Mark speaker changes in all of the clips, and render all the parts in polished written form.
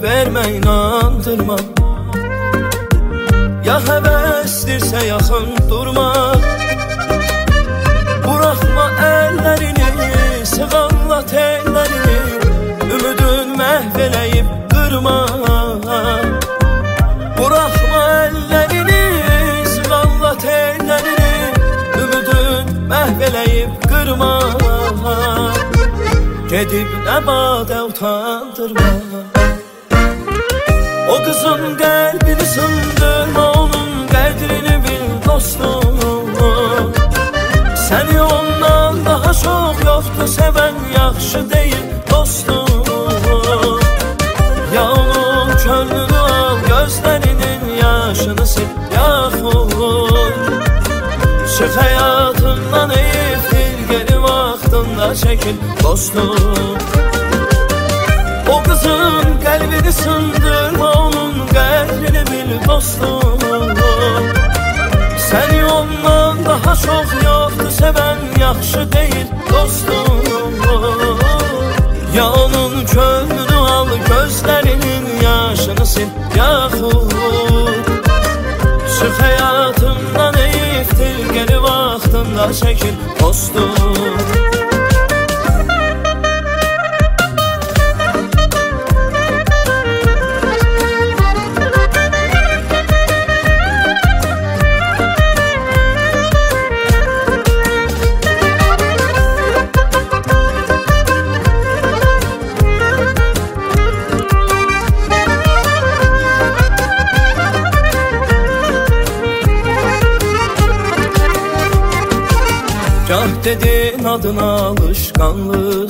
Speaker 1: vermə, inandırma. Ya həvəsdirsə yaxın durma. Buraxma əllərini, sığallat ellərini, ümidin məhv eləyib qırma. Buraxma əllərini, sığallat ellərini, ümidin məhv eləyib qırma. Gedib nəbadə utandırma. O qızın qəlbini sındırma, onun qədrini bil dostum. Səni ondan daha çox yoxdur sevən, yaxşı deyil dostum. Ya onun könlünü al, gözlərinin yaşını sil, yaxud çıx həyatından, eyifdir geri vaxtında çəkil dostum. O qızın qəlbini sındırma, onun qədrini bil dostum. Səni ondan daha çox yoxdur sevən, yaxşı deyil dostum. Ya onun könlünü al, gözlərinin yaşını sil, yaxud çıx həyatından, eyifdir geri vaxtında çəkil dostum. Gah dedin adına alışqanlıq,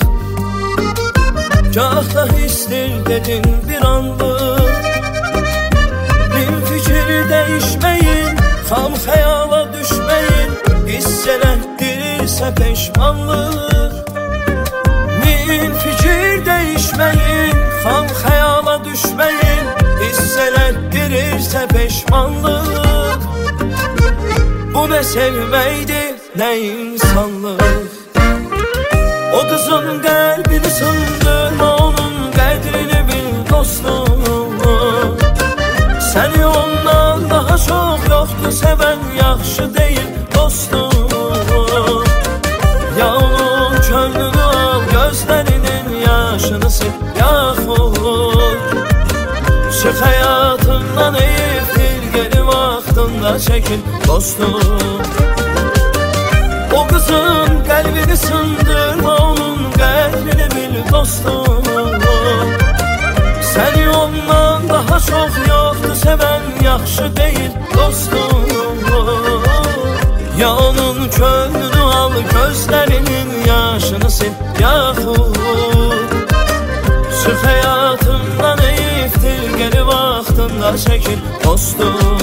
Speaker 1: gah da histir dedin bir anlıq. Min fikir dəyişməyin, xam xəyala düşməyin, hiss elətdirirsə peşmanlıq. Min fikir dəyişməyin, xam xəyala düşməyin, hiss elətdirirsə peşmanlıq. Bu nə sevməkdir, nə insanlıq. O qızın qəlbini sındırma, onun qədrini bil dostum. Səni ondan daha çox yoxdur sevən, yaxşı deyil dostum. Ya onun könlünü al, gözlərinin yaşını sil, yaxud çıx həyatından, eyifdir geri vaxtında çəkil dostum. O qızın qəlbini sındırma, onun qədrini bil dostum. Səni ondan daha çox yoxdur sevən, yaxşı deyil dostum. Ya onun könlünü al, gözlərinin yaşını sil, yaxud çıx həyatından, eyifdir geri vaxtında çəkil dostum.